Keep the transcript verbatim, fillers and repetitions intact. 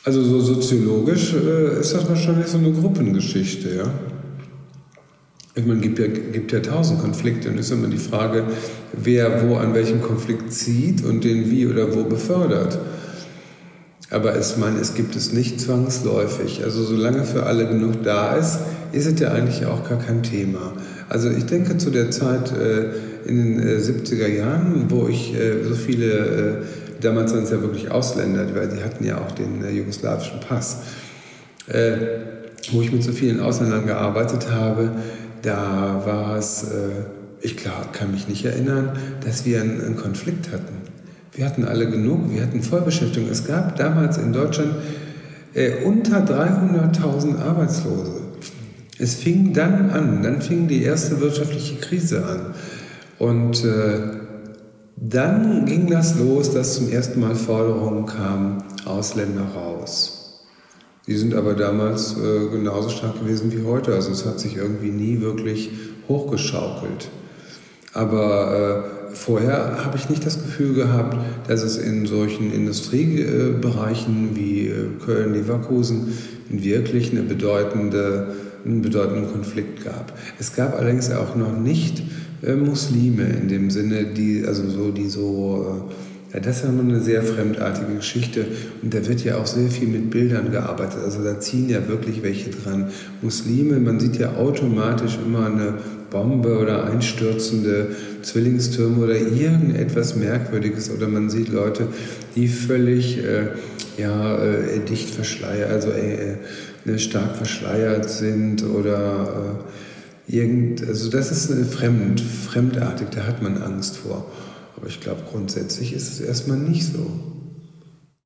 Also so soziologisch äh, ist das wahrscheinlich so eine Gruppengeschichte, ja. Ich meine, gibt ja, gibt ja tausend Konflikte und ist immer die Frage, wer wo an welchem Konflikt zieht und den wie oder wo befördert. Aber es, meine, es gibt es nicht zwangsläufig. Also solange für alle genug da ist, ist es ja eigentlich auch gar kein Thema. Also ich denke zu der Zeit äh, in den äh, siebziger Jahren, wo ich äh, so viele, äh, damals waren es ja wirklich Ausländer, weil die hatten ja auch den äh, jugoslawischen Pass, äh, wo ich mit so vielen Ausländern gearbeitet habe, da war es, äh, ich klar, kann mich nicht erinnern, dass wir einen, einen Konflikt hatten. Wir hatten alle genug, wir hatten Vollbeschäftigung. Es gab damals in Deutschland äh, unter dreihunderttausend Arbeitslose. Es fing dann an, dann fing die erste wirtschaftliche Krise an. Und äh, dann ging das los, dass zum ersten Mal Forderungen kamen, Ausländer raus. Die sind aber damals äh, genauso stark gewesen wie heute. Also es hat sich irgendwie nie wirklich hochgeschaukelt. Aber äh, vorher habe ich nicht das Gefühl gehabt, dass es in solchen Industriebereichen wie Köln, Leverkusen wirklich eine bedeutende, einen bedeutenden Konflikt gab. Es gab allerdings auch noch nicht äh, Muslime in dem Sinne, die also so die so äh, ja, das ist ja eine sehr fremdartige Geschichte und da wird ja auch sehr viel mit Bildern gearbeitet. Also da ziehen ja wirklich welche dran. Muslime, man sieht ja automatisch immer eine Bombe oder einstürzende Zwillingstürme oder irgendetwas Merkwürdiges oder man sieht Leute, die völlig äh, ja, äh, dicht verschleiert, also äh, äh, stark verschleiert sind oder äh, irgend, also das ist äh, fremd, fremdartig, da hat man Angst vor. Aber ich glaube, grundsätzlich ist es erstmal nicht so.